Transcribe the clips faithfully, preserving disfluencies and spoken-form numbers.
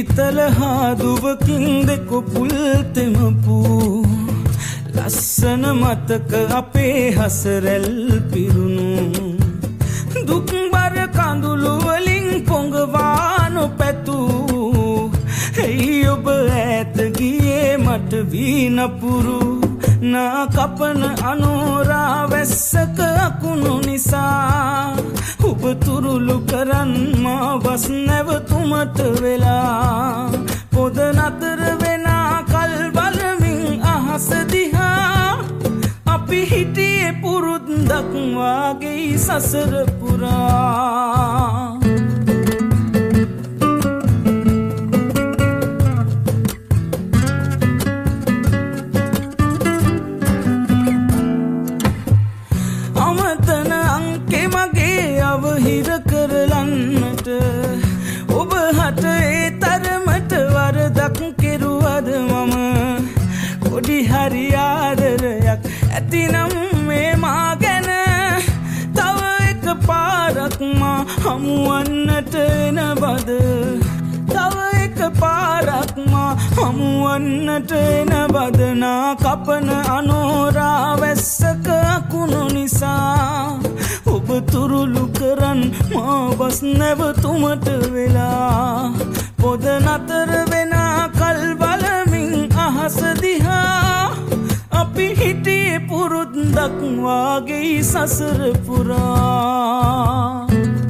සීතල හාදුවකින් දෙක පුල්තෙමපු ලස්සන මතක අපේ හසරැල් පිරුණු දුක්බර කඳුළු වලින් පොඟවා නොපැතූ ඇයි ඔබ ඈත ගියේ මට වීනපුරු නා කපන අනෝරා වැස්සක අකුණු නිසා ඔබ තුරුළු කරන් මා වස් නැවතුමට වෙලා පොද නතර වෙනා කල් බලමින් අහස දිහා අපි හිටියේ පුරුද්දක් වාගේ සසර පුරා අමතන අංකේ මගේ අවහිර කරලන්නට ඔබ හට ඒ තරමට වරදක් කෙරුවද මම කොඩි හරි ආදරයක් ඇතිනම් මේ මා ගැන තව එක පාරක් මා හමුවන්නට එන බද තව එක පාරක් මා හමුවන්නට එන බදනා කපන අනෝරා වැස්සක අකුණු නිසා ඔබ තුරුළු කරන් මා බස් නැවතුමට වෙලා පොද නතර වෙනා කල් බලමින් අහස දිහා අපි හිටියේ පුරුද්දක් වාගේ සසර පුරා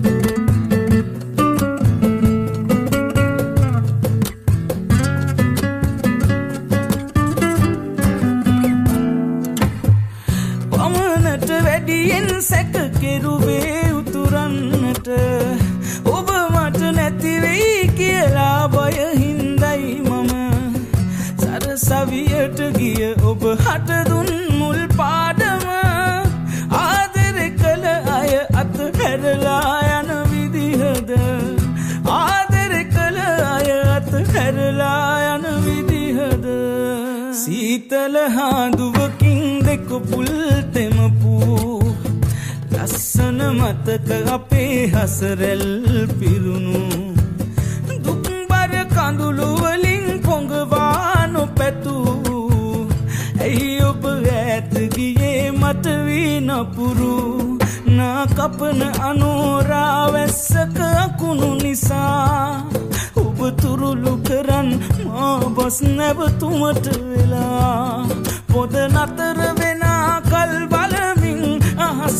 පමණට වැඩියෙන් සැක කෙරුවේ උතුරන්නට ඔබ මට නැති වෙයි කියලා බය හින්දයි මම සරසවියට ගිය ඔබ හට දුන් මුල් පාඩම ආදර කළ අය අත හැරලා යන විදිහද ආදර කළ අය අත හැරලා යන විදිහද සීතල හාදුවකින් දෙක පුල්තෙමපු ලස්සන මතක අපේ හසරැල් පිරුණු දුක්බර කඳුළු වලින් පොඟවා නොපැතූ ඇයි ඔබ ඈත ගියේ මට වීනපුරු නා කපන අනෝරා වැස්සක අකුණු නිසා ඔබ තුරුළු කරන් මා බස් නැවතුමට වෙලා පොද නතර වෙනා කල් බලමින් අහස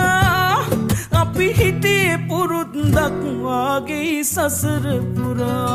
දිහා අපි හිටියේ පුරුද්දක් වාගේ සසර පුරා